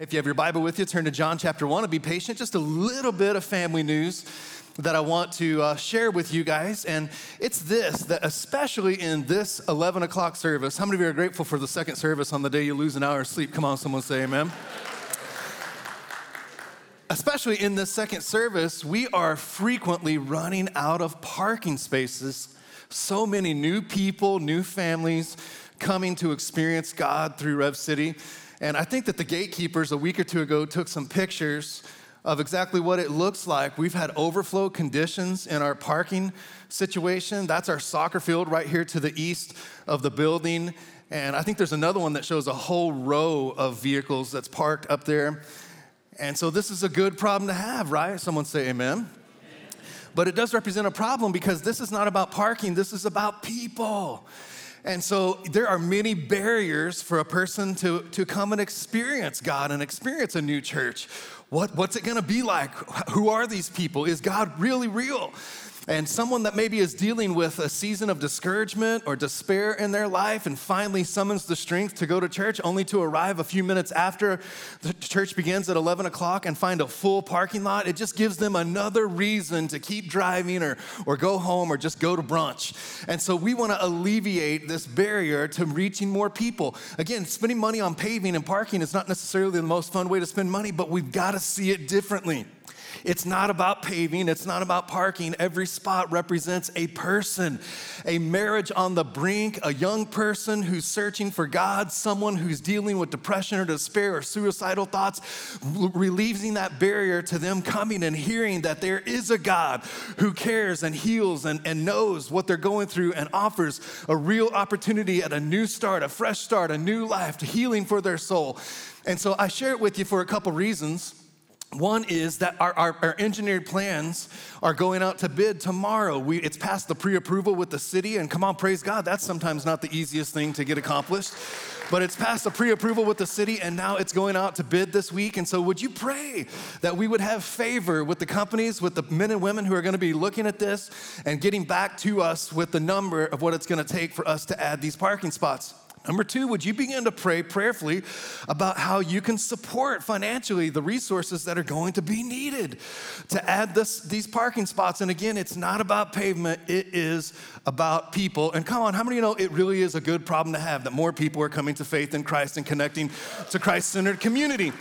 If you have your Bible with you, turn to John chapter 1 and be patient. Just a little bit of family news that I want to share with you guys. And it's this, that especially in this 11 o'clock service, how many of you are grateful for the second service on the day you lose an hour of sleep? Come on, someone say amen. Especially in this second service, we are frequently running out of parking spaces. So many new people, new families coming to experience God through Rev City. And I think that the gatekeepers a week or two ago took some pictures of exactly what it looks like. We've had overflow conditions in our parking situation. That's our soccer field right here to the east of the building. And I think there's another one that shows a whole row of vehicles that's parked up there. And so this is a good problem to have, right? Someone say amen. But it does represent a problem because this is not about parking, this is about people. And so there are many barriers for a person to come and experience God and experience a new church. What's it gonna be like? Who are these people? Is God really real? And someone that maybe is dealing with a season of discouragement or despair in their life and finally summons the strength to go to church only to arrive a few minutes after the church begins at 11 o'clock and find a full parking lot, it just gives them another reason to keep driving or go home or just go to brunch. And so we want to alleviate this barrier to reaching more people. Again, spending money on paving and parking is not necessarily the most fun way to spend money, but we've got to see it differently. It's not about paving, it's not about parking. Every spot represents a person, a marriage on the brink, a young person who's searching for God, someone who's dealing with depression or despair or suicidal thoughts, relieving that barrier to them coming and hearing that there is a God who cares and heals and knows what they're going through and offers a real opportunity at a new start, a fresh start, a new life, to healing for their soul. And so I share it with you for a couple reasons. One is that our engineered plans are going out to bid tomorrow. It's past the pre-approval with the city, and come on, praise God, that's sometimes not the easiest thing to get accomplished. But it's past the pre-approval with the city, and now it's going out to bid this week. And so would you pray that we would have favor with the companies, with the men and women who are gonna be looking at this and getting back to us with the number of what it's gonna take for us to add these parking spots. Number two, would you begin to pray prayerfully about how you can support financially the resources that are going to be needed to add these parking spots? And again, it's not about pavement, it is about people. And come on, how many of you know it really is a good problem to have, that more people are coming to faith in Christ and connecting to Christ-centered community?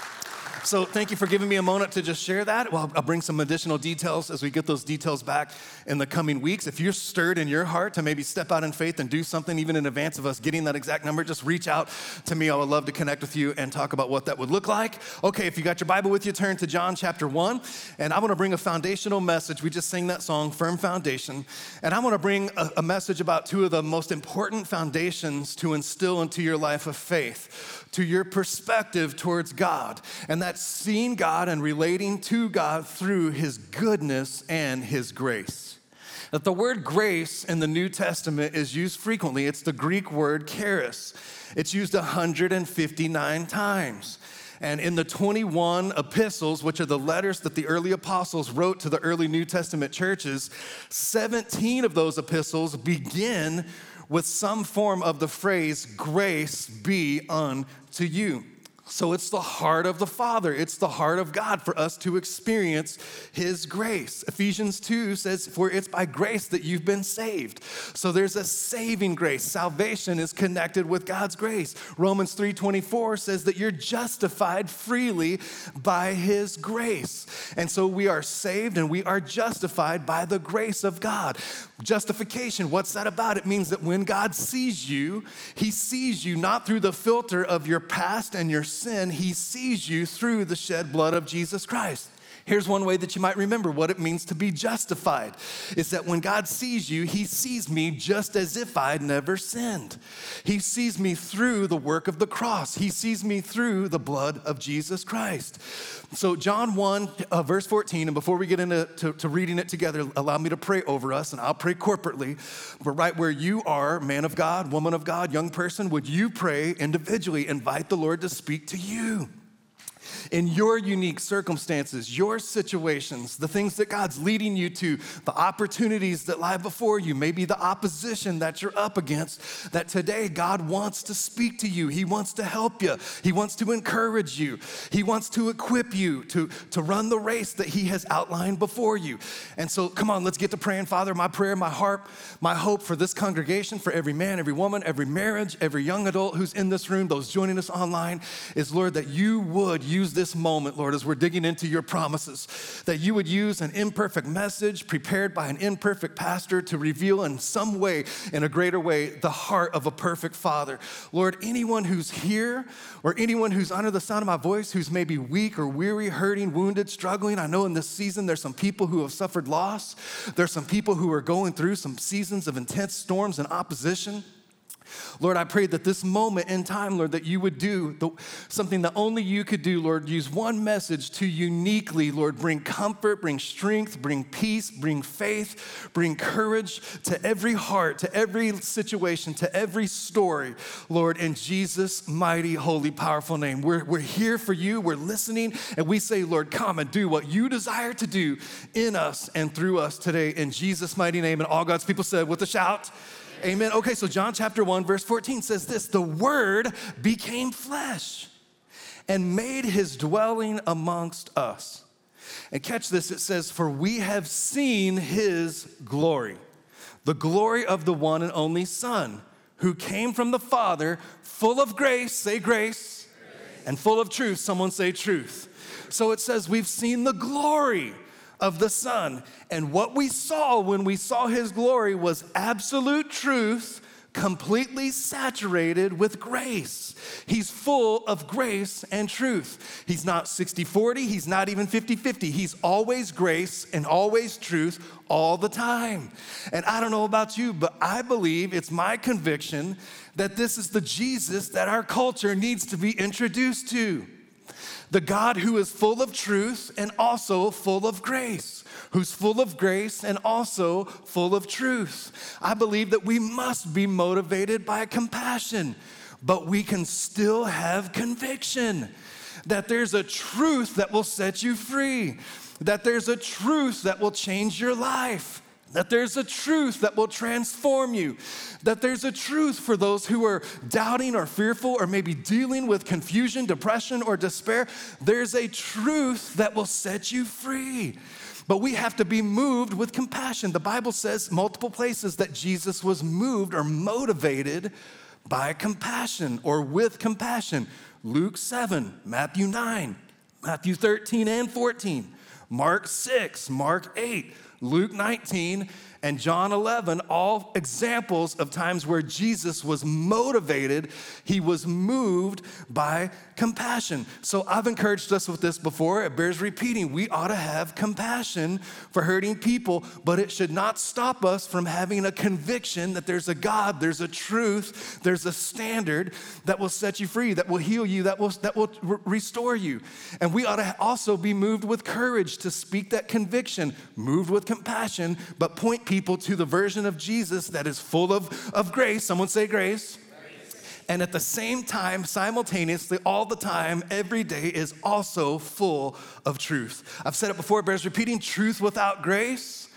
So thank you for giving me a moment to just share that. Well, I'll bring some additional details as we get those details back in the coming weeks. If you're stirred in your heart to maybe step out in faith and do something even in advance of us getting that exact number, just reach out to me. I would love to connect with you and talk about what that would look like. Okay, if you got your Bible with you, turn to John chapter 1. And I want to bring a foundational message. We just sang that song, Firm Foundation. And I want to bring a message about two of the most important foundations to instill into your life of faith, to your perspective towards God. And that's seeing God and relating to God through His goodness and His grace. That the word grace in the New Testament is used frequently. It's the Greek word charis. It's used 159 times. And in the 21 epistles, which are the letters that the early apostles wrote to the early New Testament churches, 17 of those epistles begin with some form of the phrase, grace be unto you. So it's the heart of the Father. It's the heart of God for us to experience His grace. Ephesians 2 says, for it's by grace that you've been saved. So there's a saving grace. Salvation is connected with God's grace. Romans 3:24 says that you're justified freely by His grace. And so we are saved and we are justified by the grace of God. Justification, what's that about? It means that when God sees you, He sees you not through the filter of your past and your sin, He sees you through the shed blood of Jesus Christ. Here's one way that you might remember what it means to be justified, is that when God sees you, He sees me just as if I'd never sinned. He sees me through the work of the cross. He sees me through the blood of Jesus Christ. So John 1, verse 14, and before we get into reading it together, allow me to pray over us, and I'll pray corporately. But right where you are, man of God, woman of God, young person, would you pray individually? Invite the Lord to speak to you. in your unique circumstances, your situations, the things that God's leading you to, the opportunities that lie before you, maybe the opposition that you're up against, that today God wants to speak to you. He wants to help you. He wants to encourage you. He wants to equip you to run the race that he has outlined before you. And so come on, let's get to praying. Father, my prayer, my heart, my hope for this congregation, for every man, every woman, every marriage, every young adult who's in this room, those joining us online, is, Lord, that you would use this moment, Lord, as we're digging into your promises, that you would use an imperfect message prepared by an imperfect pastor to reveal in some way, in a greater way, the heart of a perfect Father. Lord, anyone who's here or anyone who's under the sound of my voice who's maybe weak or weary, hurting, wounded, struggling, I know in this season there's some people who have suffered loss. There's some people who are going through some seasons of intense storms and opposition. Lord, I pray that this moment in time, Lord, that you would do something that only you could do, Lord. Use one message to uniquely, Lord, bring comfort, bring strength, bring peace, bring faith, bring courage to every heart, to every situation, to every story, Lord, in Jesus' mighty, holy, powerful name. We're here for you. We're listening, and we say, Lord, come and do what you desire to do in us and through us today in Jesus' mighty name. And all God's people said with a shout, amen. Okay, so John chapter 1, verse 14 says this: the Word became flesh and made his dwelling amongst us. And catch this, it says, for we have seen his glory, the glory of the one and only Son, who came from the Father, full of grace, say grace, and full of truth, someone say truth. So it says we've seen the glory of the Son. And what we saw when we saw his glory was absolute truth, completely saturated with grace. He's full of grace and truth. He's not 60-40, he's not even 50-50. He's always grace and always truth all the time. And I don't know about you, but I believe, it's my conviction, that this is the Jesus that our culture needs to be introduced to. The God who is full of truth and also full of grace, who's full of grace and also full of truth. I believe that we must be motivated by compassion, but we can still have conviction that there's a truth that will set you free, that there's a truth that will change your life, that there's a truth that will transform you, that there's a truth for those who are doubting or fearful or maybe dealing with confusion, depression, or despair. There's a truth that will set you free. But we have to be moved with compassion. The Bible says multiple places that Jesus was moved or motivated by compassion or with compassion. Luke 7, Matthew 9, Matthew 13 and 14, Mark 6, Mark 8, Luke 19, and John 11, all examples of times where Jesus was motivated, he was moved by compassion. So I've encouraged us with this before, it bears repeating. We ought to have compassion for hurting people, but it should not stop us from having a conviction that there's a God, there's a truth, there's a standard that will set you free, that will heal you, that will restore you. And we ought to also be moved with courage to speak that conviction, moved with compassion, but point people to the version of Jesus that is full of grace. Someone say grace. And at the same time, simultaneously, all the time, every day is also full of truth. I've said it before, it bears repeating. Truth without grace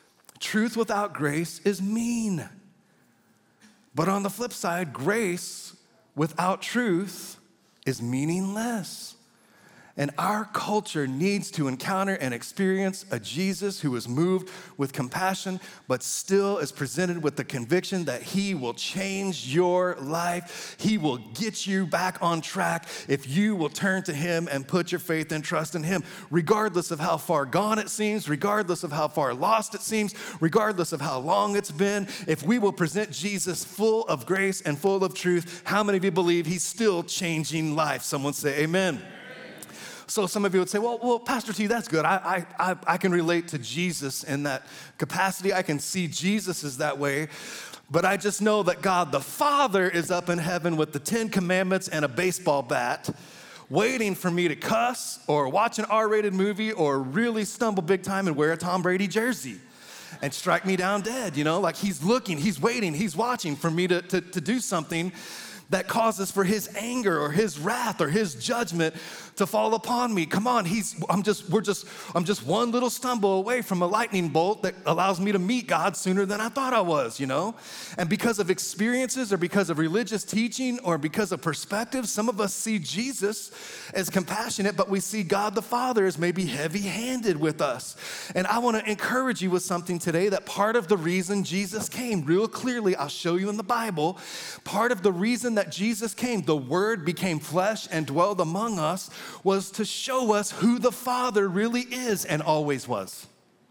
is mean. But on the flip side, grace without truth is meaningless. And our culture needs to encounter and experience a Jesus who is moved with compassion, but still is presented with the conviction that he will change your life. He will get you back on track if you will turn to him and put your faith and trust in him, regardless of how far gone it seems, regardless of how far lost it seems, regardless of how long it's been. If we will present Jesus full of grace and full of truth, how many of you believe he's still changing life? Someone say amen. So some of you would say, well, Pastor T, that's good. I can relate to Jesus in that capacity. I can see Jesus is that way. But I just know that God the Father is up in heaven with the 10 Commandments and a baseball bat, waiting for me to cuss or watch an R-rated movie or really stumble big time and wear a Tom Brady jersey and strike me down dead. You know, like he's looking, he's waiting, he's watching for me to do something that causes for his anger or his wrath or his judgment to fall upon me. Come on, I'm just one little stumble away from a lightning bolt that allows me to meet God sooner than I thought I was, you know? And because of experiences or because of religious teaching or because of perspective, some of us see Jesus as compassionate, but we see God the Father as maybe heavy-handed with us. And I want to encourage you with something today, that part of the reason Jesus came, real clearly, I'll show you in the Bible, part of the reason that Jesus came, the Word became flesh and dwelled among us, was to show us who the Father really is and always was.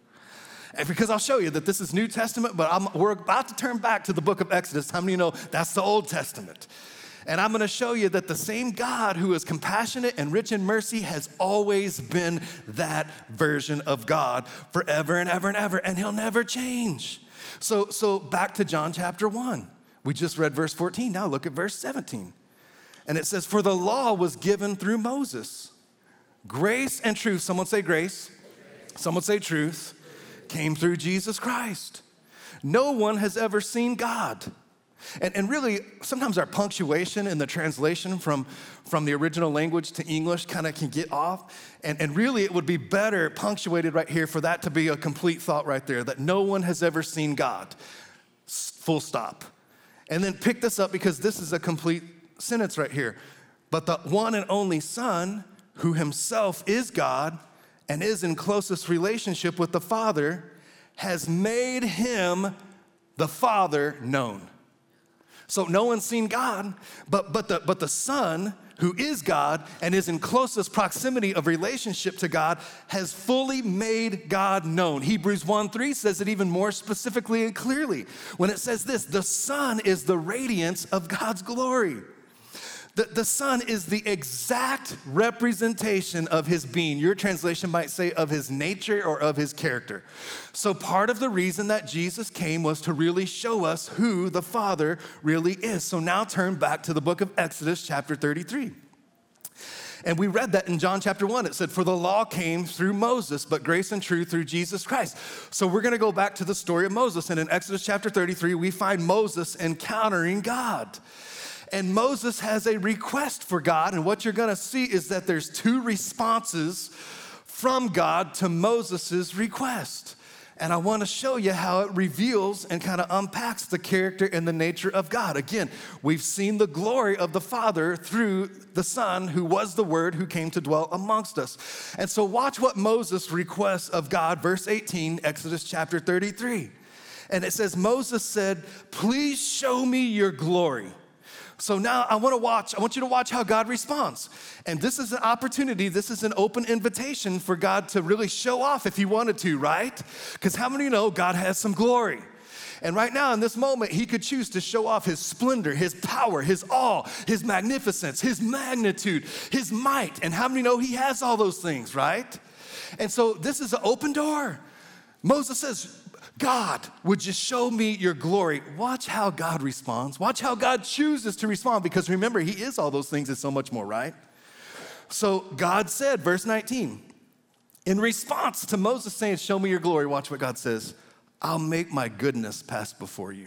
And because I'll show you that this is New Testament, but we're about to turn back to the book of Exodus. How many know that's the Old Testament? And I'm going to show you that the same God who is compassionate and rich in mercy has always been that version of God forever and ever and ever, and he'll never change. So back to John chapter 1. We just read verse 14. Now look at verse 17. And it says, for the law was given through Moses. Grace and truth, someone say grace, someone say truth, came through Jesus Christ. No one has ever seen God. And really, sometimes our punctuation in the translation from the original language to English kind of can get off. And really, it would be better punctuated right here for that to be a complete thought right there, that no one has ever seen God, full stop. And then pick this up because this is a complete sentence right here. But the one and only Son, who himself is God and is in closest relationship with the Father, has made him, the Father, known. So no one's seen God, but the Son, who is God and is in closest proximity of relationship to God, has fully made God known. Hebrews 1:3 says it even more specifically and clearly when it says this, the Son is the radiance of God's glory. The Son is the exact representation of his being. Your translation might say of his nature or of his character. So part of the reason that Jesus came was to really show us who the Father really is. So now turn back to the book of Exodus chapter 33. And we read that in John chapter 1. It said, for the law came through Moses, but grace and truth through Jesus Christ. So we're going to go back to the story of Moses. And in Exodus chapter 33, we find Moses encountering God. And Moses has a request for God, and what you're gonna see is that there's two responses from God to Moses' request. And I wanna show you how it reveals and kind of unpacks the character and the nature of God. Again, we've seen the glory of the Father through the Son, who was the Word, who came to dwell amongst us. And so watch what Moses requests of God, verse 18, Exodus chapter 33. And it says, Moses said, please show me your glory. So now I want you to watch how God responds. And this is an opportunity, this is an open invitation for God to really show off if he wanted to, right? Because how many know God has some glory? And right now in this moment, he could choose to show off his splendor, his power, his awe, his magnificence, his magnitude, his might. And how many know he has all those things, right? And so this is an open door. Moses says, God, would you show me your glory? Watch how God responds. Watch how God chooses to respond, because remember, he is all those things and so much more, right? So God said, verse 19, in response to Moses saying, show me your glory, watch what God says. I'll make my goodness pass before you.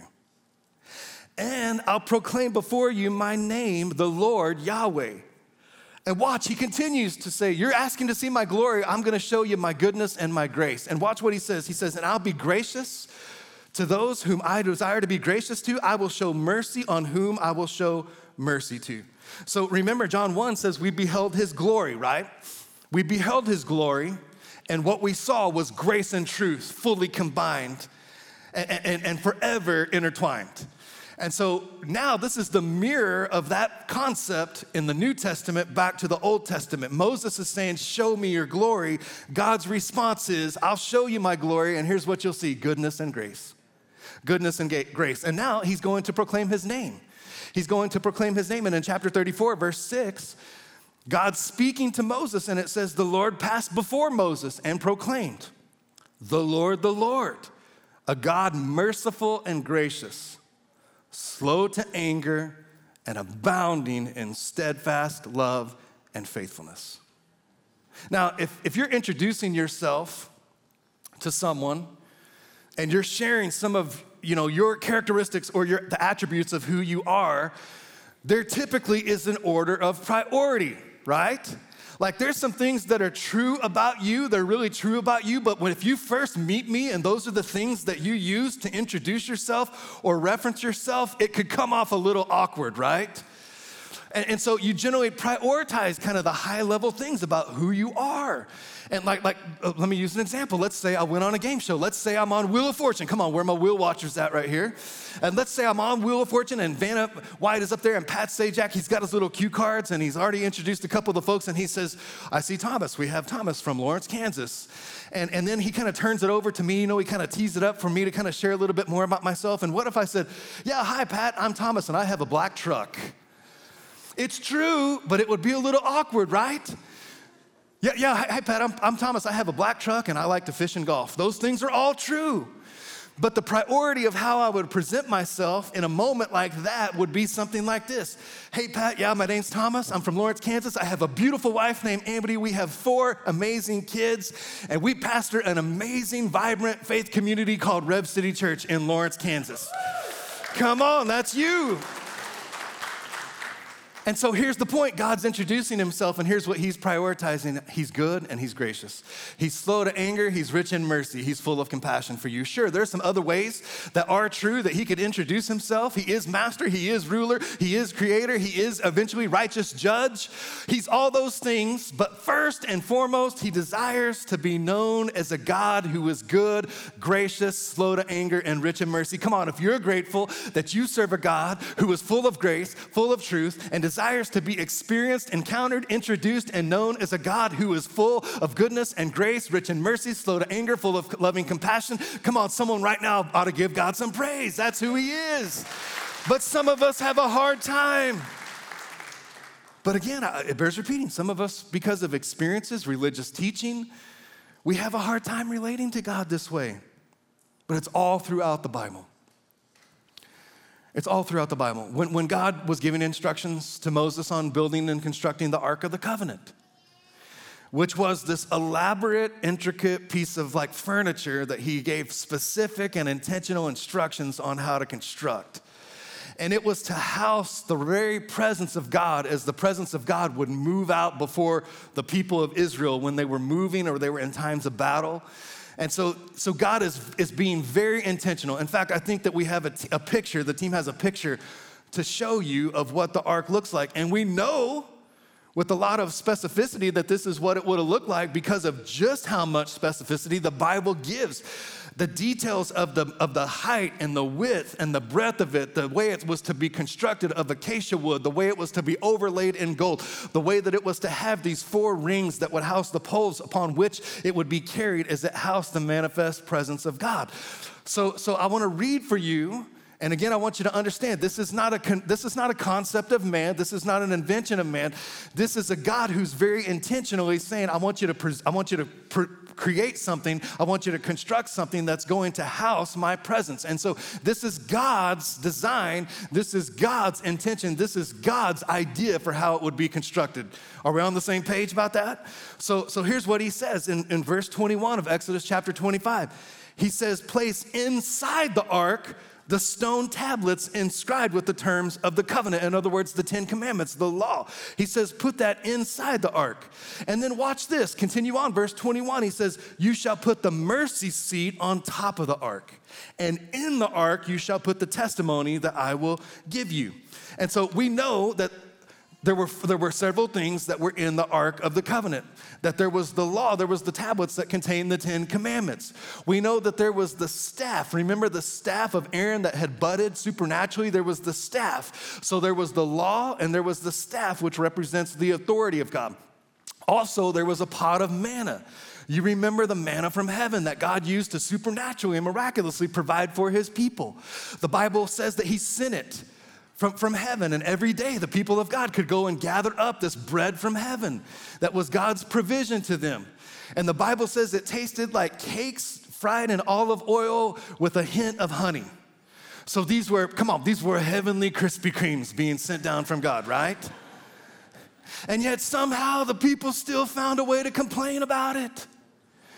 And I'll proclaim before you my name, the Lord Yahweh. And watch, he continues to say, you're asking to see my glory. I'm going to show you my goodness and my grace. And watch what he says. He says, and I'll be gracious to those whom I desire to be gracious to. I will show mercy on whom I will show mercy to. So remember, John 1 says we beheld his glory, right? We beheld his glory, and what we saw was grace and truth fully combined and forever intertwined. And so now this is the mirror of that concept in the New Testament back to the Old Testament. Moses is saying, show me your glory. God's response is, I'll show you my glory, and here's what you'll see, goodness and grace. Goodness and grace. And now he's going to proclaim his name. He's going to proclaim his name. And in chapter 34, verse 6, God's speaking to Moses, and it says, the Lord passed before Moses and proclaimed, the Lord, a God merciful and gracious, slow to anger, and abounding in steadfast love and faithfulness. Now, if you're introducing yourself to someone and you're sharing some of your characteristics or the attributes of who you are, there typically is an order of priority, right? Like there's some things that are true about you, they're really true about you, but if you first meet me and those are the things that you use to introduce yourself or reference yourself, it could come off a little awkward, right? And so you generally prioritize kind of the high level things about who you are. And let me use an example. Let's say I went on a game show. Let's say I'm on Wheel of Fortune. Come on, where are my wheel watchers at right here? And let's say I'm on Wheel of Fortune and Vanna White is up there and Pat Sajak, he's got his little cue cards and he's already introduced a couple of the folks and he says, I see Thomas. We have Thomas from Lawrence, Kansas. And then he kind of turns it over to me. He kind of tees it up for me to kind of share a little bit more about myself. And what if I said, yeah, hi, Pat, I'm Thomas and I have a black truck. It's true, but it would be a little awkward, right? Yeah, hi, Pat, I'm Thomas. I have a black truck and I like to fish and golf. Those things are all true. But the priority of how I would present myself in a moment like that would be something like this. Hey, Pat, yeah, my name's Thomas. I'm from Lawrence, Kansas. I have a beautiful wife named Amity. We have 4 amazing kids, and we pastor an amazing, vibrant faith community called Rev City Church in Lawrence, Kansas. Come on, that's you. And so here's the point. God's introducing himself, and here's what he's prioritizing. He's good and he's gracious. He's slow to anger. He's rich in mercy. He's full of compassion for you. Sure, there's some other ways that are true that he could introduce himself. He is master. He is ruler. He is creator. He is eventually righteous judge. He's all those things. But first and foremost, he desires to be known as a God who is good, gracious, slow to anger, and rich in mercy. Come on, if you're grateful that you serve a God who is full of grace, full of truth, and desires to be experienced, encountered, introduced, and known as a God who is full of goodness and grace, rich in mercy, slow to anger, full of loving compassion. Come on, someone right now ought to give God some praise. That's who he is. But some of us have a hard time. But again, it bears repeating. Some of us, because of experiences, religious teaching, we have a hard time relating to God this way. But it's all throughout the Bible. It's all throughout the Bible. When God was giving instructions to Moses on building and constructing the Ark of the Covenant, which was this elaborate, intricate piece of furniture that he gave specific and intentional instructions on how to construct. And it was to house the very presence of God as the presence of God would move out before the people of Israel when they were moving or they were in times of battle. And so God is being very intentional. In fact, I think that we have a picture, the team has a picture to show you of what the ark looks like. And we know with a lot of specificity that this is what it would have looked like because of just how much specificity the Bible gives. The details of the height and the width and the breadth of it, the way it was to be constructed of acacia wood, the way it was to be overlaid in gold, the way that it was to have these 4 rings that would house the poles upon which it would be carried as it housed the manifest presence of God. So I want to read for you. And again, I want you to understand, this is not a concept of man. This is not an invention of man. This is a God who's very intentionally saying, I want you to create something. I want you to construct something that's going to house my presence. And so this is God's design. This is God's intention. This is God's idea for how it would be constructed. Are we on the same page about that? So here's what he says in verse 21 of Exodus chapter 25. He says, place inside the ark the stone tablets inscribed with the terms of the covenant. In other words, the 10 commandments, the law. He says, put that inside the ark. And then watch this, continue on, verse 21, he says, you shall put the mercy seat on top of the ark. And in the ark, you shall put the testimony that I will give you. And so we know that there were several things that were in the Ark of the Covenant, that there was the law, there was the tablets that contained the 10 commandments. We know that there was the staff. Remember the staff of Aaron that had budded supernaturally? There was the staff. So there was the law and there was the staff, which represents the authority of God. Also, there was a pot of manna. You remember the manna from heaven that God used to supernaturally and miraculously provide for his people. The Bible says that he sent it from heaven, and every day the people of God could go and gather up this bread from heaven that was God's provision to them. And the Bible says it tasted like cakes fried in olive oil with a hint of honey. So these were heavenly Krispy Kremes being sent down from God, right? And yet somehow the people still found a way to complain about it.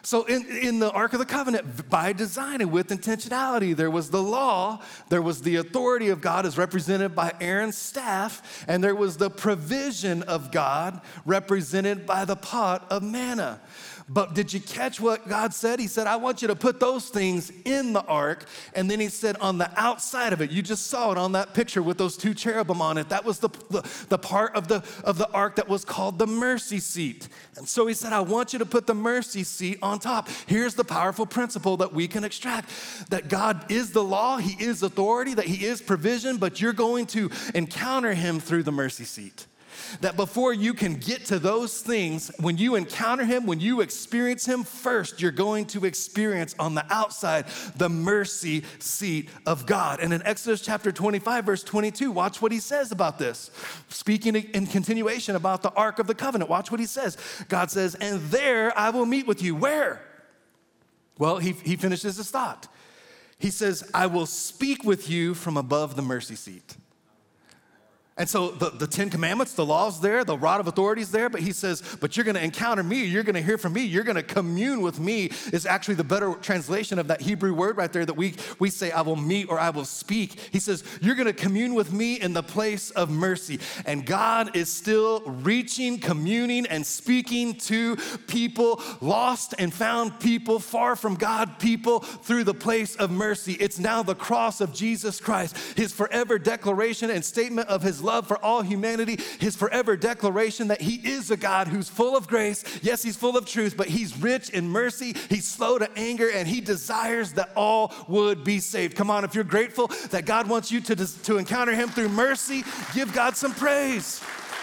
So in the Ark of the Covenant, by design and with intentionality, there was the law, there was the authority of God as represented by Aaron's staff, and there was the provision of God represented by the pot of manna. But did you catch what God said? He said, I want you to put those things in the ark. And then he said, on the outside of it, you just saw it on that picture with those two cherubim on it. That was the part of the ark that was called the mercy seat. And so he said, I want you to put the mercy seat on top. Here's the powerful principle that we can extract, that God is the law, he is authority, that he is provision, but you're going to encounter him through the mercy seat. That before you can get to those things, when you encounter him, when you experience him first, you're going to experience on the outside the mercy seat of God. And in Exodus chapter 25, verse 22, watch what he says about this. Speaking in continuation about the Ark of the Covenant, watch what he says. God says, and there I will meet with you. Where? Well, he finishes his thought. He says, I will speak with you from above the mercy seat. And so the Ten Commandments, the law's there, the rod of authority's there, but he says, but you're gonna encounter me, you're gonna hear from me, you're gonna commune with me is actually the better translation of that Hebrew word right there that we say, I will meet or I will speak. He says, you're gonna commune with me in the place of mercy. And God is still reaching, communing, and speaking to people, lost and found people, far from God people, through the place of mercy. It's now the cross of Jesus Christ, his forever declaration and statement of his love for all humanity, his forever declaration that he is a God who's full of grace. Yes, he's full of truth, but he's rich in mercy. He's slow to anger, and he desires that all would be saved. Come on, if you're grateful that God wants you to encounter him through mercy, give God some praise.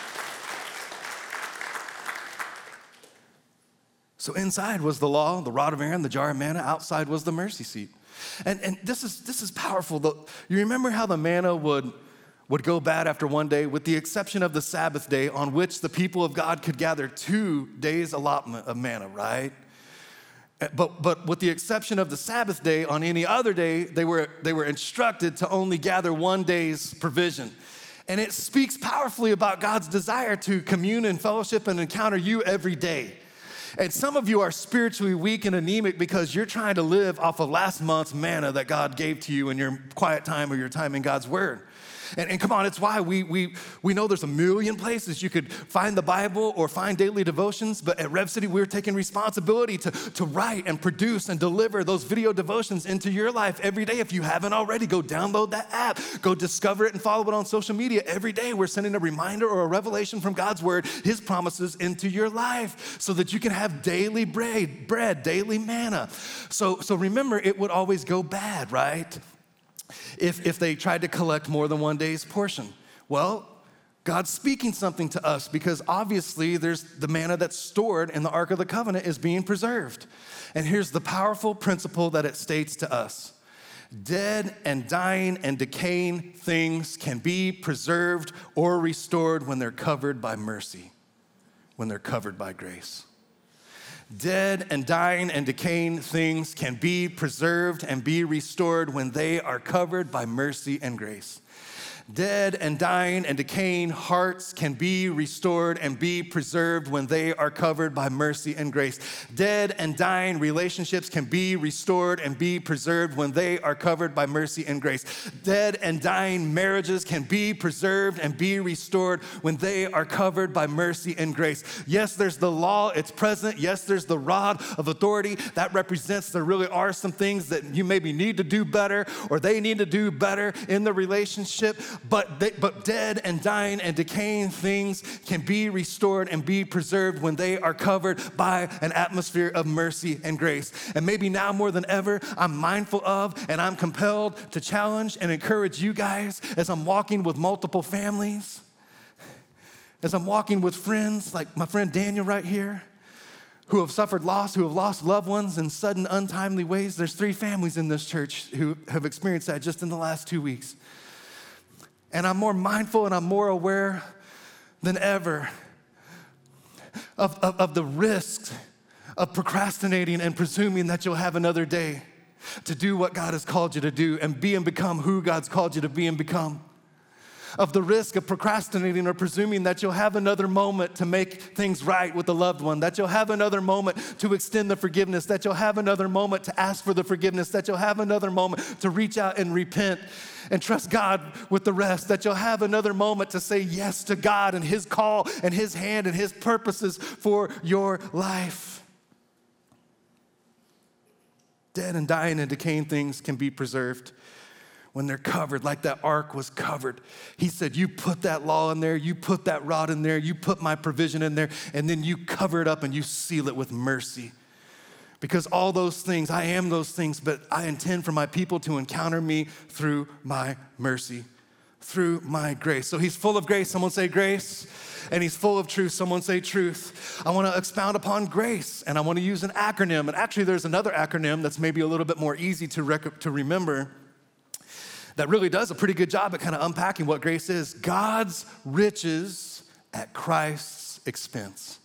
So inside was the law, the rod of Aaron, the jar of manna. Outside was the mercy seat. And this is powerful. You remember how the manna would go bad after one day, with the exception of the Sabbath day, on which the people of God could gather 2 days allotment of manna, right? But with the exception of the Sabbath day, on any other day, they were instructed to only gather 1 day's provision. And it speaks powerfully about God's desire to commune and fellowship and encounter you every day. And some of you are spiritually weak and anemic because you're trying to live off of last month's manna that God gave to you in your quiet time or your time in God's word. And come on, it's why we know there's a million places you could find the Bible or find daily devotions, but at Rev City, we're taking responsibility to write and produce and deliver those video devotions into your life every day. If you haven't already, go download that app, go discover it and follow it on social media. Every day, we're sending a reminder or a revelation from God's word, his promises into your life so that you can have daily bread, daily manna. So remember, it would always go bad, right? If they tried to collect more than 1 day's portion. Well, God's speaking something to us because obviously there's the manna that's stored in the Ark of the Covenant is being preserved. And here's the powerful principle that it states to us. Dead and dying and decaying things can be preserved or restored when they're covered by mercy, when they're covered by grace. Dead and dying and decaying things can be preserved and be restored when they are covered by mercy and grace. Dead and dying and decaying hearts can be restored and be preserved when they are covered by mercy and grace. Dead and dying relationships can be restored and be preserved when they are covered by mercy and grace. Dead and dying marriages can be preserved and be restored when they are covered by mercy and grace. Yes, there's the law, it's present. Yes, there's the rod of authority that represents there really are some things that you maybe need to do better or they need to do better in the relationship. But dead and dying and decaying things can be restored and be preserved when they are covered by an atmosphere of mercy and grace. And maybe now more than ever, I'm mindful of and I'm compelled to challenge and encourage you guys as I'm walking with multiple families, as I'm walking with friends like my friend Daniel right here, who have suffered loss, who have lost loved ones in sudden, untimely ways. There's 3 families in this church who have experienced that just in the last 2 weeks. And I'm more mindful and I'm more aware than ever of the risks of procrastinating and presuming that you'll have another day to do what God has called you to do and be and become who God's called you to be and become. of the risk of procrastinating or presuming that you'll have another moment to make things right with a loved one, that you'll have another moment to extend the forgiveness, that you'll have another moment to ask for the forgiveness, that you'll have another moment to reach out and repent and trust God with the rest, that you'll have another moment to say yes to God and His call and His hand and His purposes for your life. Dead and dying and decaying things can be preserved when they're covered, like that ark was covered. He said, you put that law in there, you put that rod in there, you put my provision in there, and then you cover it up and you seal it with mercy. Because all those things, I am those things, but I intend for my people to encounter me through my mercy, through my grace. So He's full of grace. Someone say grace. And He's full of truth. Someone say truth. I want to expound upon grace, and I want to use an acronym. And actually, there's another acronym that's maybe a little bit more easy to remember that really does a pretty good job at kind of unpacking what grace is. God's riches at Christ's expense.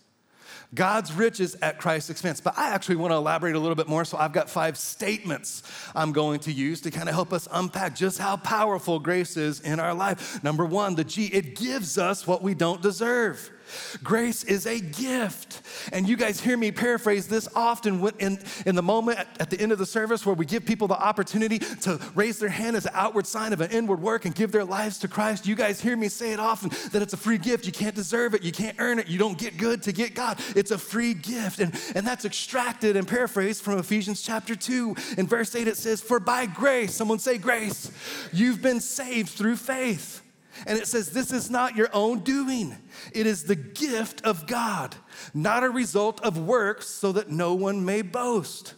God's riches at Christ's expense. But I actually want to elaborate a little bit more, so I've got 5 statements I'm going to use to kind of help us unpack just how powerful grace is in our life. Number 1, the G, it gives us what we don't deserve. Grace is a gift. And you guys hear me paraphrase this often in the moment at the end of the service where we give people the opportunity to raise their hand as an outward sign of an inward work and give their lives to Christ. You guys hear me say it often, that it's a free gift. You can't deserve it. You can't earn it. You don't get good to get God. It's a free gift. And that's extracted and paraphrased from Ephesians chapter 2. In verse 8, it says, for by grace, someone say grace, you've been saved through faith. And it says, this is not your own doing. It is the gift of God, not a result of works, so that no one may boast.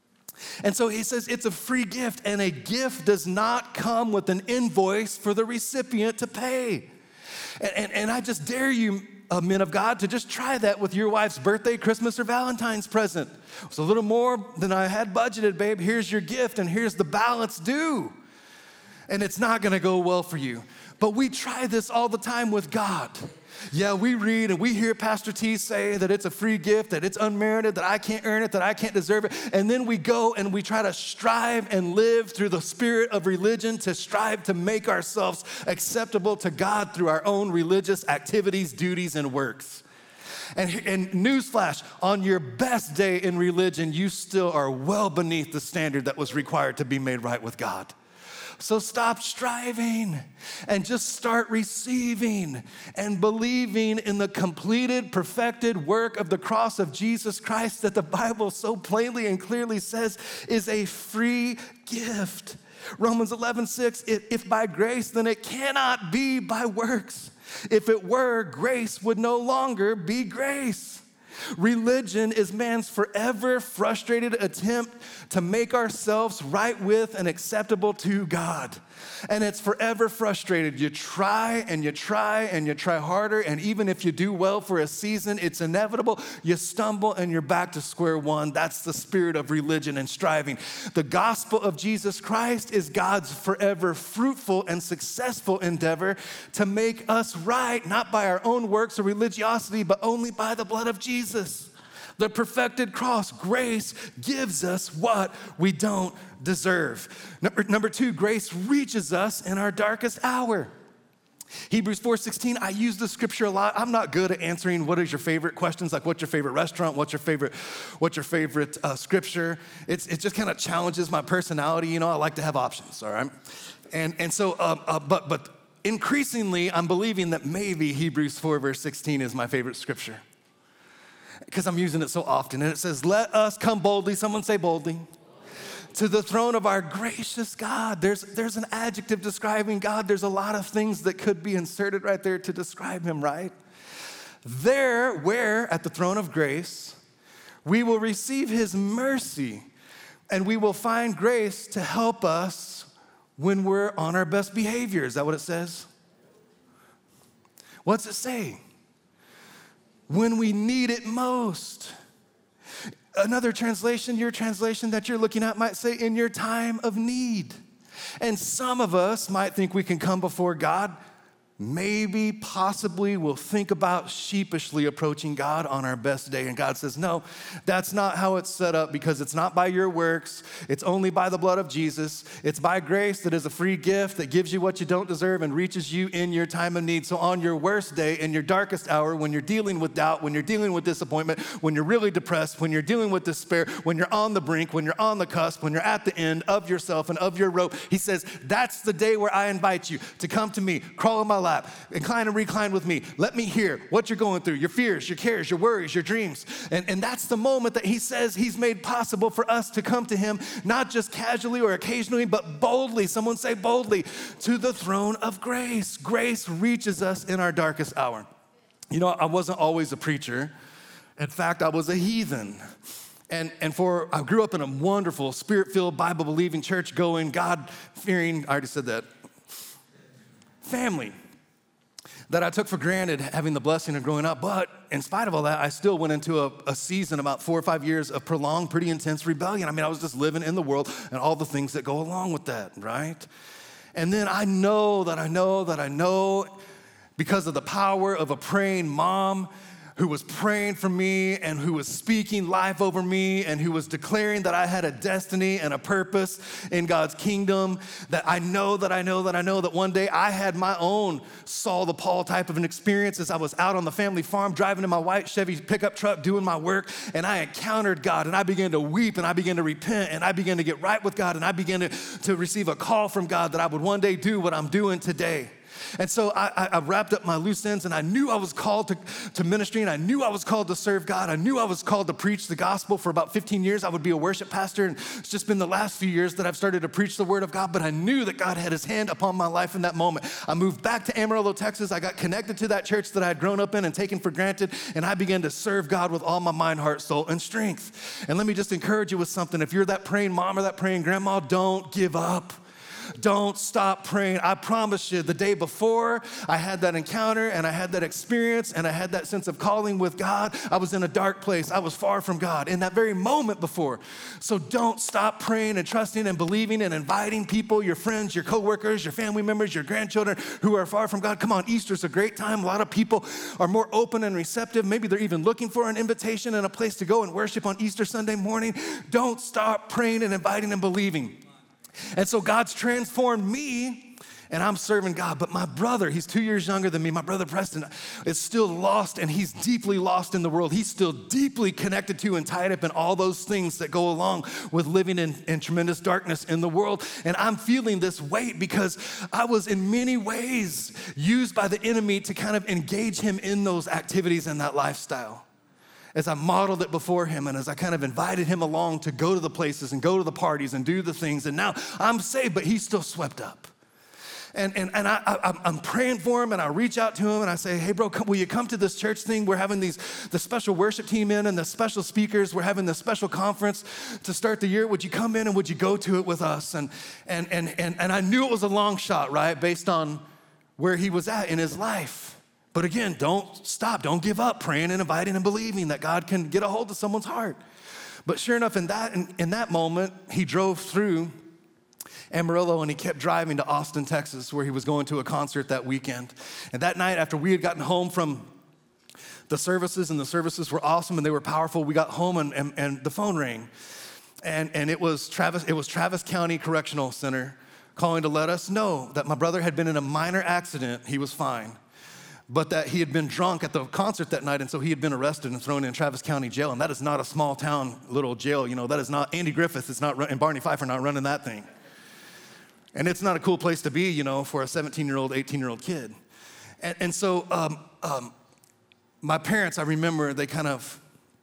And so he says it's a free gift, and a gift does not come with an invoice for the recipient to pay. And I just dare you, men of God, to just try that with your wife's birthday, Christmas, or Valentine's present. It's a little more than I had budgeted, babe. Here's your gift, and here's the balance due. And it's not gonna go well for you. But we try this all the time with God. Yeah, we read and we hear Pastor T say that it's a free gift, that it's unmerited, that I can't earn it, that I can't deserve it. And then we go and we try to strive and live through the spirit of religion to strive to make ourselves acceptable to God through our own religious activities, duties, and works. And newsflash, on your best day in religion, you still are well beneath the standard that was required to be made right with God. So stop striving and just start receiving and believing in the completed, perfected work of the cross of Jesus Christ that the Bible so plainly and clearly says is a free gift. Romans 11:6, if by grace, then it cannot be by works. If it were, grace would no longer be grace. Religion is man's forever frustrated attempt to make ourselves right with and acceptable to God. And it's forever frustrated. You try and you try and you try harder, and even if you do well for a season, it's inevitable. You stumble and you're back to square one. That's the spirit of religion and striving. The gospel of Jesus Christ is God's forever fruitful and successful endeavor to make us right, not by our own works or religiosity, but only by the blood of Jesus. The perfected cross, grace gives us what we don't deserve. Number 2, grace reaches us in our darkest hour. Hebrews 4:16, I use the scripture a lot. I'm not good at answering what is your favorite questions, like what's your favorite restaurant, what's your favorite scripture. It just kind of challenges my personality. You know, I like to have options, all right? And so, but increasingly, I'm believing that maybe Hebrews 4 verse 16 is my favorite scripture, because I'm using it so often. And it says, let us come boldly, someone say boldly, to the throne of our gracious God. There's an adjective describing God. There's a lot of things that could be inserted right there to describe him, right? There, where at the throne of grace, we will receive his mercy, and we will find grace to help us when we're on our best behavior. Is that what it says? What's it say? When we need it most. Another translation, your translation that you're looking at might say in your time of need. And some of us might think we can come before God maybe, possibly we'll think about sheepishly approaching God on our best day. And God says, no, that's not how it's set up, because it's not by your works. It's only by the blood of Jesus. It's by grace that is a free gift that gives you what you don't deserve and reaches you in your time of need. So on your worst day, in your darkest hour, when you're dealing with doubt, when you're dealing with disappointment, when you're really depressed, when you're dealing with despair, when you're on the brink, when you're on the cusp, when you're at the end of yourself and of your rope, he says, that's the day where I invite you to come to me, crawl in my lap, incline and recline with me. Let me hear what you're going through, your fears, your cares, your worries, your dreams. And that's the moment that he says he's made possible for us to come to him, not just casually or occasionally, but boldly. Someone say boldly, to the throne of grace. Grace reaches us in our darkest hour. You know, I wasn't always a preacher. In fact, I was a heathen. I grew up in a wonderful, spirit-filled, Bible-believing, church-going, God-fearing, I already said that, family that I took for granted, having the blessing of growing up. But in spite of all that, I still went into a season, about 4 or 5 years of prolonged, pretty intense rebellion. I mean, I was just living in the world and all the things that go along with that, right? And then I know, because of the power of a praying mom who was praying for me and who was speaking life over me and who was declaring that I had a destiny and a purpose in God's kingdom, that I know that one day I had my own Saul the Paul type of an experience as I was out on the family farm driving in my white Chevy pickup truck doing my work, and I encountered God, and I began to weep, and I began to repent, and I began to get right with God, and I began to receive a call from God that I would one day do what I'm doing today. And so I wrapped up my loose ends, and I knew I was called to ministry, and I knew I was called to serve God. I knew I was called to preach the gospel. For about 15 years, I would be a worship pastor, and it's just been the last few years that I've started to preach the word of God, but I knew that God had his hand upon my life in that moment. I moved back to Amarillo, Texas. I got connected to that church that I had grown up in and taken for granted, and I began to serve God with all my mind, heart, soul, and strength. And let me just encourage you with something. If you're that praying mom or that praying grandma, don't give up. Don't stop praying. I promise you, the day before I had that encounter and I had that experience and I had that sense of calling with God, I was in a dark place. I was far from God in that very moment before. So don't stop praying and trusting and believing and inviting people, your friends, your coworkers, your family members, your grandchildren who are far from God. Come on, Easter's a great time. A lot of people are more open and receptive. Maybe they're even looking for an invitation and a place to go and worship on Easter Sunday morning. Don't stop praying and inviting and believing. And so God's transformed me, and I'm serving God. But my brother, he's 2 years younger than me, my brother Preston, is still lost, and he's deeply lost in the world. He's still deeply connected to and tied up in all those things that go along with living in tremendous darkness in the world. And I'm feeling this weight because I was in many ways used by the enemy to kind of engage him in those activities and that lifestyle. As I modeled it before him and as I kind of invited him along to go to the places and go to the parties and do the things. And now I'm saved, but he's still swept up. And I'm praying for him, and I reach out to him and I say, hey bro, will you come to this church thing? We're having the special worship team in and the special speakers. We're having this special conference to start the year. Would you come in and would you go to it with us? And I knew it was a long shot, right? Based on where he was at in his life. But again, don't stop, don't give up praying and inviting and believing that God can get a hold of someone's heart. But sure enough, in that moment, he drove through Amarillo and he kept driving to Austin, Texas, where he was going to a concert that weekend. And that night, after we had gotten home from the services, and the services were awesome and they were powerful, we got home and the phone rang. And it was Travis County Correctional Center calling to let us know that my brother had been in a minor accident. He was fine. But that he had been drunk at the concert that night, and so he had been arrested and thrown in Travis County Jail. And that is not a small town little jail. You know, that is not Andy Griffith. It's not, and Barney Fife are not running that thing. And it's not a cool place to be, you know, for a 17-year-old, 18-year-old kid. And so my parents, I remember, they kind of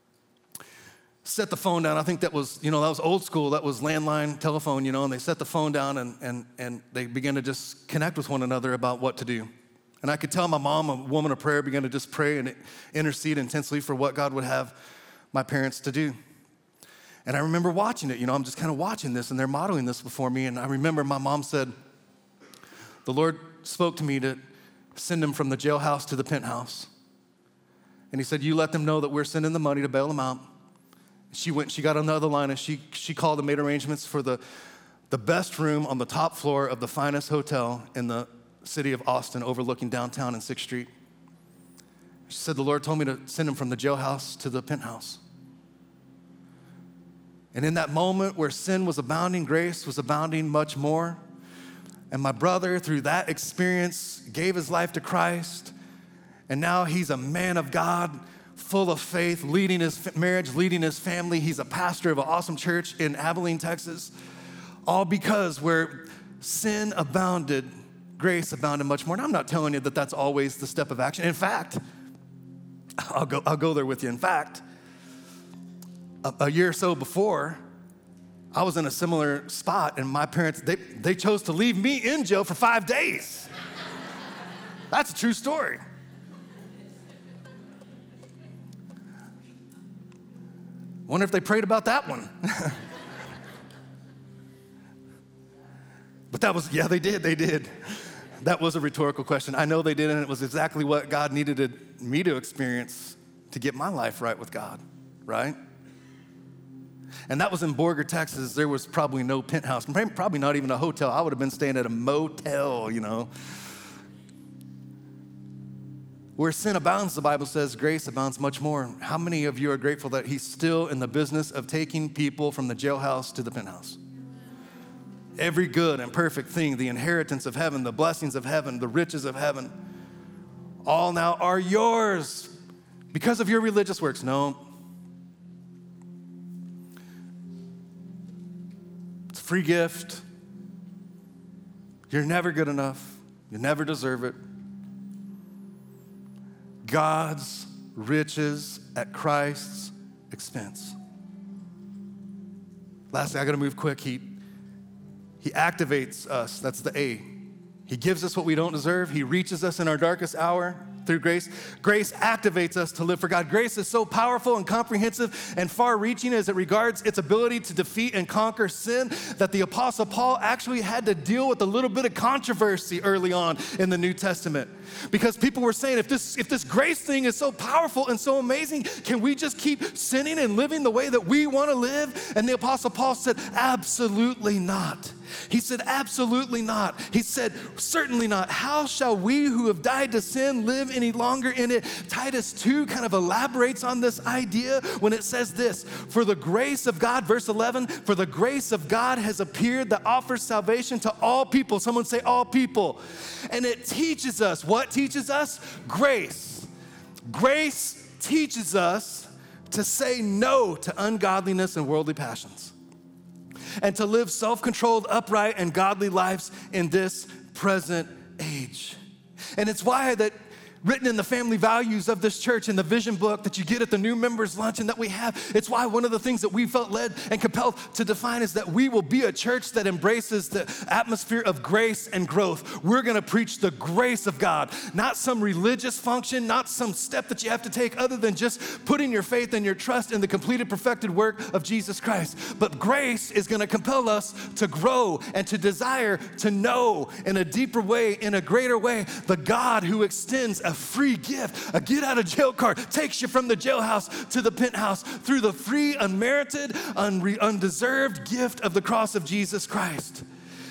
set the phone down. I think that was old school. That was landline telephone, you know, and they set the phone down and they began to just connect with one another about what to do. And I could tell my mom, a woman of prayer, began to just pray and intercede intensely for what God would have my parents to do. And I remember watching it, you know, I'm just kind of watching this and they're modeling this before me. And I remember my mom said, the Lord spoke to me to send him from the jailhouse to the penthouse. And he said, you let them know that we're sending the money to bail him out. She went, she got on the other line and she called and made arrangements for the best room on the top floor of the finest hotel in the city of Austin, overlooking downtown and 6th Street. She said, the Lord told me to send him from the jailhouse to the penthouse. And in that moment where sin was abounding, grace was abounding much more. And my brother, through that experience, gave his life to Christ. And now he's a man of God, full of faith, leading his marriage, leading his family. He's a pastor of an awesome church in Abilene, Texas. All because where sin abounded, grace abounded much more. And I'm not telling you that that's always the step of action. In fact, I'll go there with you. In fact, a year or so before, I was in a similar spot, and my parents, they chose to leave me in jail for 5 days. That's a true story. Wonder if they prayed about that one. But yeah, they did. That was a rhetorical question. I know they did, and it was exactly what God needed me to experience to get my life right with God, right? And that was in Borger, Texas. There was probably no penthouse, probably not even a hotel. I would have been staying at a motel, Where sin abounds, the Bible says, grace abounds much more. How many of you are grateful that he's still in the business of taking people from the jailhouse to the penthouse? Every good and perfect thing, the inheritance of heaven, the blessings of heaven, the riches of heaven, all now are yours because of your religious works. No. It's a free gift. You're never good enough. You never deserve it. God's riches at Christ's expense. Lastly, I gotta move quick. He activates us. That's the A. He gives us what we don't deserve. He reaches us in our darkest hour through grace. Grace activates us to live for God. Grace is so powerful and comprehensive and far-reaching as it regards its ability to defeat and conquer sin that the Apostle Paul actually had to deal with a little bit of controversy early on in the New Testament. Because people were saying, if this grace thing is so powerful and so amazing, can we just keep sinning and living the way that we want to live? And the Apostle Paul said, absolutely not. He said, absolutely not. He said, certainly not. How shall we who have died to sin live any longer in it? Titus 2 kind of elaborates on this idea when it says this, for the grace of God, verse 11, for the grace of God has appeared that offers salvation to all people. Someone say all people. And it teaches us, what teaches us? Grace. Grace teaches us to say no to ungodliness and worldly passions, and to live self-controlled, upright, and godly lives in this present age. And it's why that written in the family values of this church in the vision book that you get at the new members lunch and that we have, it's why one of the things that we felt led and compelled to define is that we will be a church that embraces the atmosphere of grace and growth. We're gonna preach the grace of God, not some religious function, not some step that you have to take other than just putting your faith and your trust in the completed, perfected work of Jesus Christ. But grace is gonna compel us to grow and to desire to know in a deeper way, in a greater way, the God who extends a free gift, a get out of jail card, takes you from the jailhouse to the penthouse through the free, unmerited, undeserved gift of the cross of Jesus Christ.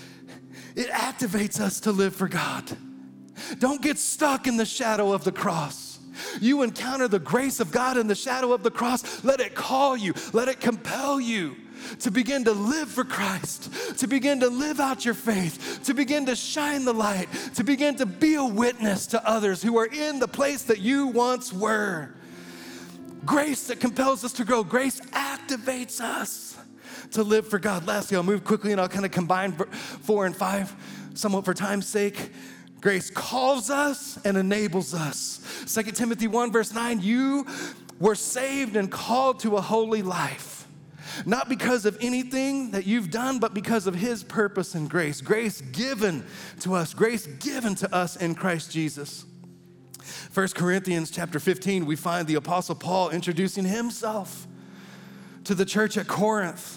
It activates us to live for God. Don't get stuck in the shadow of the cross. You encounter the grace of God in the shadow of the cross. Let it call you, let it compel you to begin to live for Christ, to begin to live out your faith, to begin to shine the light, to begin to be a witness to others who are in the place that you once were. Grace that compels us to grow. Grace activates us to live for God. Lastly, I'll move quickly and I'll kind of combine 4 and 5 somewhat for time's sake. Grace calls us and enables us. 2 Timothy 1 verse 9, you were saved and called to a holy life. Not because of anything that you've done, but because of his purpose and grace. Grace given to us. Grace given to us in Christ Jesus. 1 Corinthians chapter 15, we find the Apostle Paul introducing himself to the church at Corinth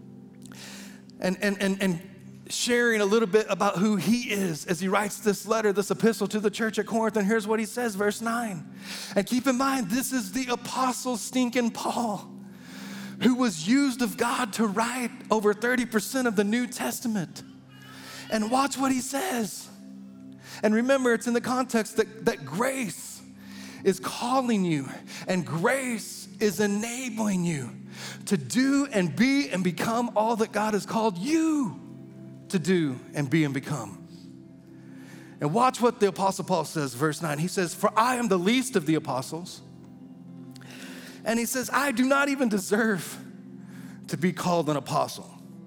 and sharing a little bit about who he is as he writes this letter, this epistle to the church at Corinth. And here's what he says, verse 9. And keep in mind, this is the Apostle stinking Paul, who was used of God to write over 30% of the New Testament. And watch what he says. And remember, it's in the context that grace is calling you, and grace is enabling you to do and be and become all that God has called you to do and be and become. And watch what the Apostle Paul says, verse 9. He says, "For I am the least of the apostles." And he says, "I do not even deserve to be called an apostle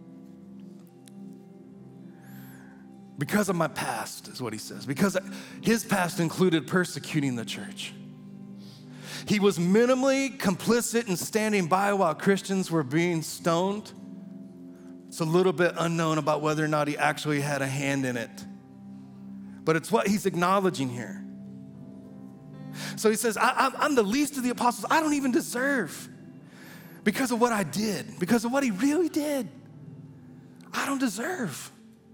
because of my past," is what he says. Because his past included persecuting the church. He was minimally complicit in standing by while Christians were being stoned. It's a little bit unknown about whether or not he actually had a hand in it. But it's what he's acknowledging here. So he says, I'm the least of the apostles. I don't even deserve, because of what I did, because of what he really did. I don't deserve.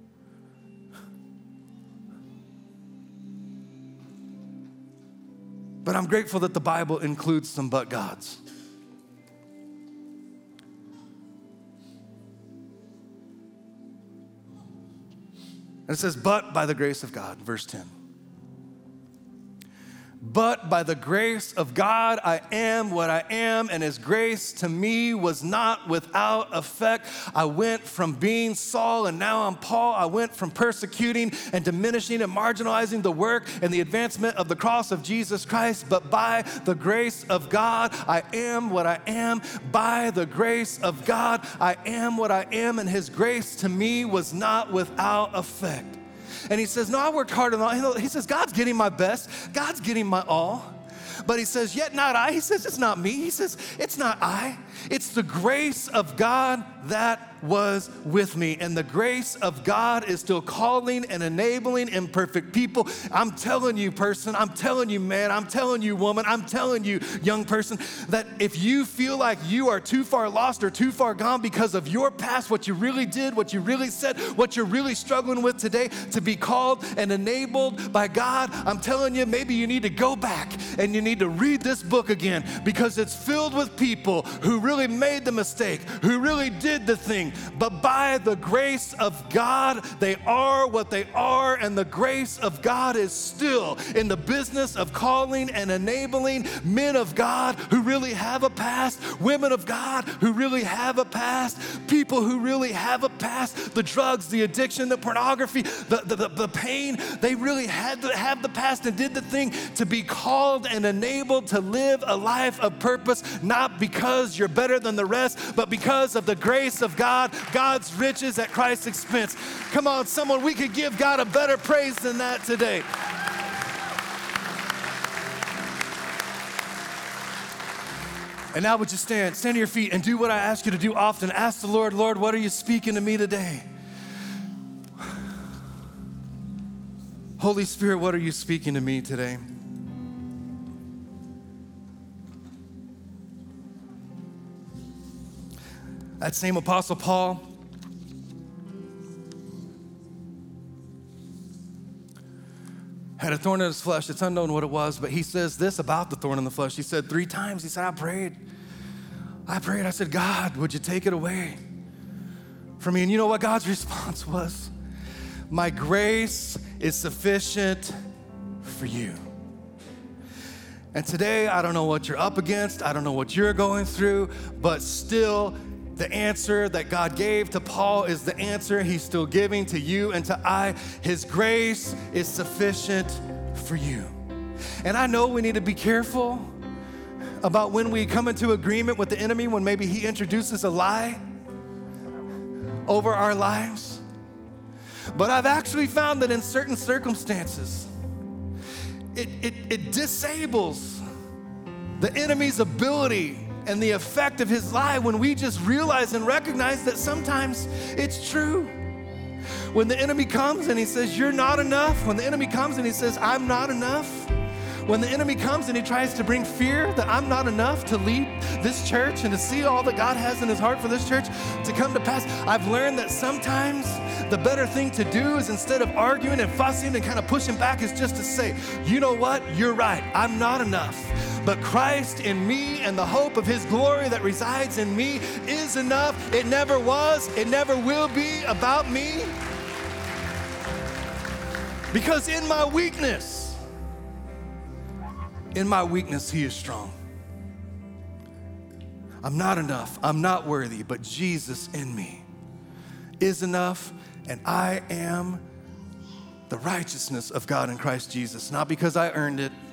But I'm grateful that the Bible includes some but gods. And it says, "But by the grace of God," verse 10. "But by the grace of God, I am what I am, and his grace to me was not without effect. I went from being Saul, and now I'm Paul. I went from persecuting and diminishing and marginalizing the work and the advancement of the cross of Jesus Christ. But by the grace of God, I am what I am. By the grace of God, I am what I am, and his grace to me was not without effect." And he says, no, I worked hard on all. He says, God's getting my best. God's getting my all. But he says, yet not I. He says, it's not me. He says, it's not I. It's the grace of God that was with me. And the grace of God is still calling and enabling imperfect people. I'm telling you, person, I'm telling you, man, I'm telling you, woman, I'm telling you, young person, that if you feel like you are too far lost or too far gone because of your past, what you really did, what you really said, what you're really struggling with today, to be called and enabled by God, I'm telling you, maybe you need to go back and you need to read this book again, because it's filled with people who really made the mistake, who really did the thing, but by the grace of God, they are what they are, and the grace of God is still in the business of calling and enabling men of God who really have a past, women of God who really have a past, people who really have a past, the drugs, the addiction, the pornography, the pain, they really had to have the past and did the thing to be called and enabled to live a life of purpose, not because you're better than the rest, but because of the grace of God, God's riches at Christ's expense. Come on, someone, we could give God a better praise than that today. And now would you stand to your feet and do what I ask you to do often. Ask the Lord, Lord, what are you speaking to me today? Holy Spirit, what are you speaking to me today? That same Apostle Paul had a thorn in his flesh. It's unknown what it was, but he says this about the thorn in the flesh. He said 3 times, he said, I prayed. I said, God, would you take it away from me? And you know what God's response was? My grace is sufficient for you. And today, I don't know what you're up against. I don't know what you're going through, but still, the answer that God gave to Paul is the answer he's still giving to you and to I. His grace is sufficient for you. And I know we need to be careful about when we come into agreement with the enemy, when maybe he introduces a lie over our lives. But I've actually found that in certain circumstances, it disables the enemy's ability and the effect of his lie when we just realize and recognize that sometimes it's true. When the enemy comes and he says, you're not enough, when the enemy comes and he says, I'm not enough, when the enemy comes and he tries to bring fear that I'm not enough to lead this church and to see all that God has in his heart for this church to come to pass, I've learned that sometimes the better thing to do is, instead of arguing and fussing and kind of pushing back, is just to say, you know what, you're right, I'm not enough. But Christ in me and the hope of his glory that resides in me is enough. It never was, it never will be about me. Because in my weakness, he is strong. I'm not enough, I'm not worthy, but Jesus in me is enough, and I am the righteousness of God in Christ Jesus, not because I earned it,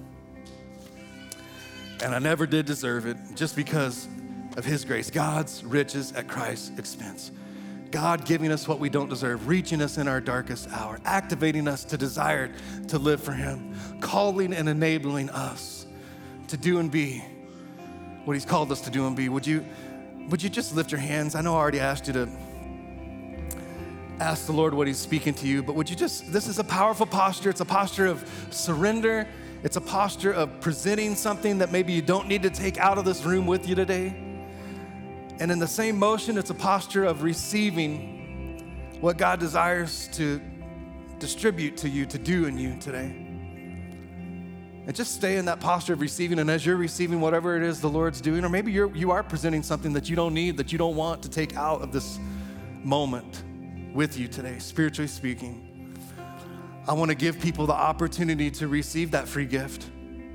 and I never did deserve it, just because of his grace, God's riches at Christ's expense. God giving us what we don't deserve, reaching us in our darkest hour, activating us to desire to live for him, calling and enabling us to do and be what he's called us to do and be. Would you just lift your hands? I know I already asked you to ask the Lord what he's speaking to you, but this is a powerful posture. It's a posture of surrender. It's a posture of presenting something that maybe you don't need to take out of this room with you today. And in the same motion, it's a posture of receiving what God desires to distribute to you, to do in you today. And just stay in that posture of receiving, and as you're receiving whatever it is the Lord's doing, or maybe you are presenting something that you don't need, that you don't want to take out of this moment with you today, spiritually speaking. I want to give people the opportunity to receive that free gift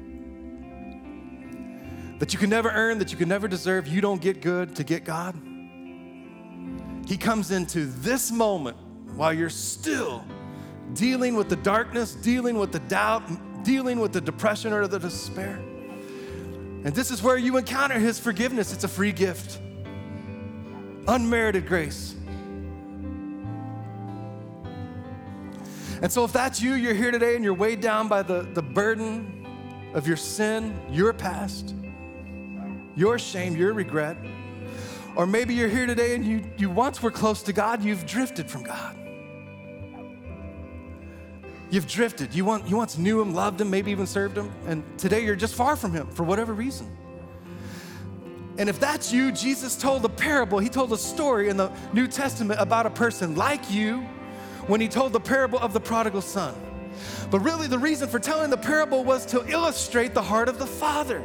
that you can never earn, that you can never deserve. You don't get good to get God. He comes into this moment while you're still dealing with the darkness, dealing with the doubt, dealing with the depression or the despair. And this is where you encounter his forgiveness. It's a free gift, unmerited grace. And so if that's you, you're here today and you're weighed down by the burden of your sin, your past, your shame, your regret. Or maybe you're here today and you once were close to God, you've drifted from God. You've drifted. You once knew him, loved him, maybe even served him, and today you're just far from him for whatever reason. And if that's you, Jesus told a parable. He told a story in the New Testament about a person like you when he told the parable of the prodigal son. But really the reason for telling the parable was to illustrate the heart of the Father,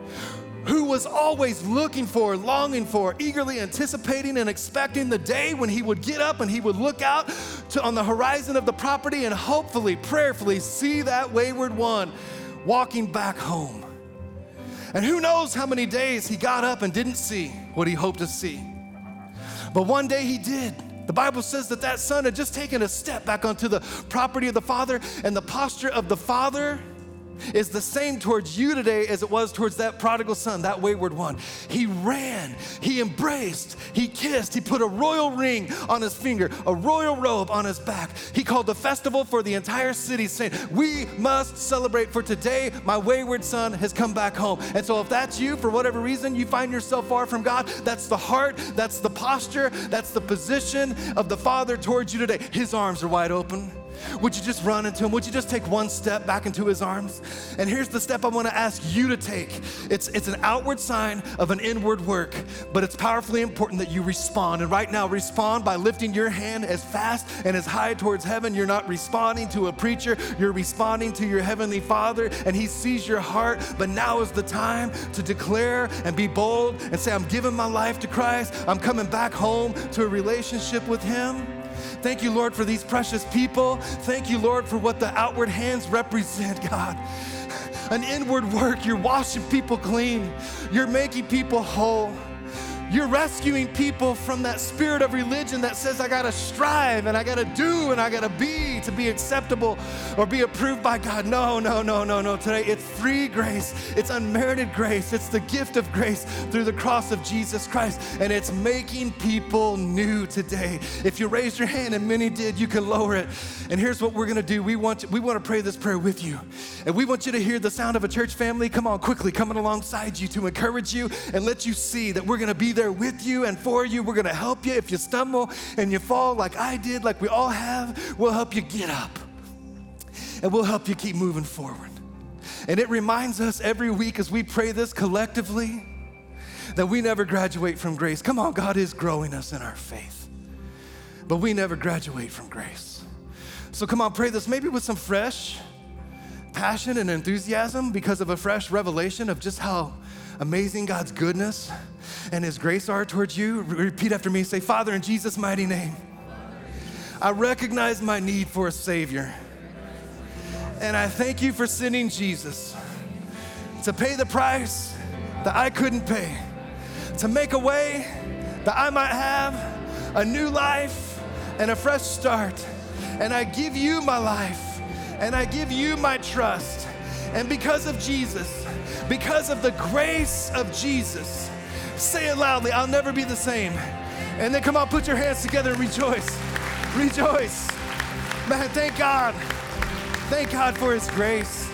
who was always looking for, longing for, eagerly anticipating and expecting the day when he would get up and he would look out on the horizon of the property and hopefully, prayerfully see that wayward one walking back home. And who knows how many days he got up and didn't see what he hoped to see. But one day he did. The Bible says that son had just taken a step back onto the property of the Father, and the posture of the Father is the same towards you today as it was towards that prodigal son, that wayward one. He ran, he embraced, he kissed, he put a royal ring on his finger, a royal robe on his back. He called a festival for the entire city, saying, we must celebrate, for today my wayward son has come back home. And so if that's you, for whatever reason you find yourself far from God, that's the heart, that's the posture, that's the position of the Father towards you today. His arms are wide open. Would you just run into him? Would you just take one step back into his arms? And here's the step I want to ask you to take. It's an outward sign of an inward work, but it's powerfully important that you respond. And right now, respond by lifting your hand as fast and as high towards heaven. You're not responding to a preacher. You're responding to your heavenly Father, and he sees your heart. But now is the time to declare and be bold and say, I'm giving my life to Christ. I'm coming back home to a relationship with him. Thank you, Lord, for these precious people. Thank you, Lord, for what the outward hands represent, God. An inward work. You're washing people clean. You're making people whole. You're rescuing people from that spirit of religion that says, I gotta strive and I gotta do and I gotta be to be acceptable or be approved by God. No. Today it's free grace. It's unmerited grace. It's the gift of grace through the cross of Jesus Christ. And it's making people new today. If you raised your hand, and many did, you can lower it. And here's what we're gonna do. We want to pray this prayer with you. And we want you to hear the sound of a church family. Come on, quickly, coming alongside you to encourage you and let you see that we're gonna be there with you and for you. We're gonna help you if you stumble and you fall like I did, like we all have. We'll help you get up and we'll help you keep moving forward. And it reminds us every week as we pray this collectively that we never graduate from grace. Come on, God is growing us in our faith, but we never graduate from grace. So come on, pray this maybe with some fresh passion and enthusiasm because of a fresh revelation of just how amazing God's goodness and his grace are towards you. Repeat after me. Say, Father, in Jesus' mighty name, I recognize my need for a Savior. And I thank you for sending Jesus to pay the price that I couldn't pay, to make a way that I might have a new life and a fresh start. And I give you my life, and I give you my trust. And because of Jesus, because of the grace of Jesus, say it loudly, I'll never be the same. And then come on, put your hands together and rejoice. Rejoice. Man, thank God. Thank God for his grace.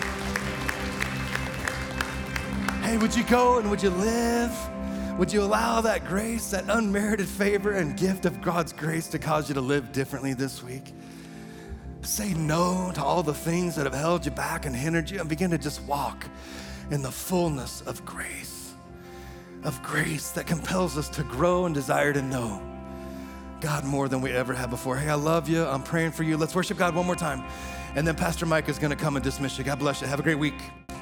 Hey, would you go and would you live? Would you allow that grace, that unmerited favor and gift of God's grace to cause you to live differently this week? Say no to all the things that have held you back and hindered you and begin to just walk in the fullness of grace that compels us to grow and desire to know God more than we ever have before. Hey, I love you. I'm praying for you. Let's worship God one more time. And then Pastor Mike is going to come and dismiss you. God bless you. Have a great week.